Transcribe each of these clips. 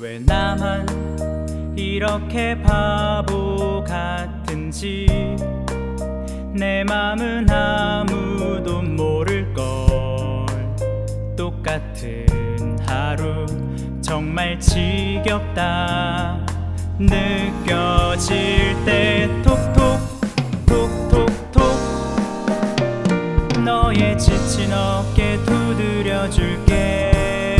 왜 나만 이렇게 바보 같은지 내 맘은 아무도 모를걸. 똑같은 하루 정말 지겹다 느껴질 때 톡톡 톡톡톡 너의 지친 어깨 두드려줄게.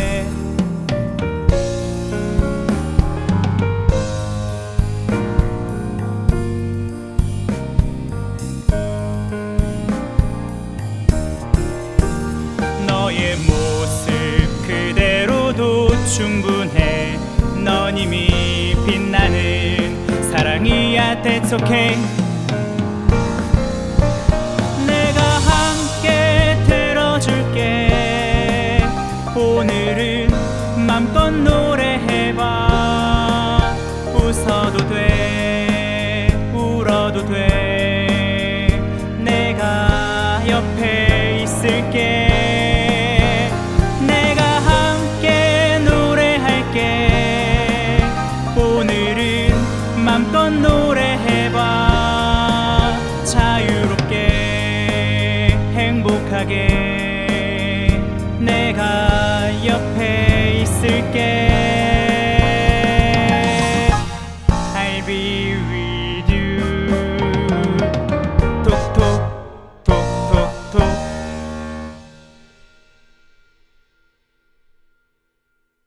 너의 모습 그대로도 충분해. 넌 이미 빛나는 사랑이야. That's okay. 내가 함께 들어줄게. 오늘은 맘껏 노래해봐. 웃어도 돼 울어도 돼. 내가 옆에 있을게. 맘껏 노래해봐. 자유롭게 행복하게 내가 옆에 있을게.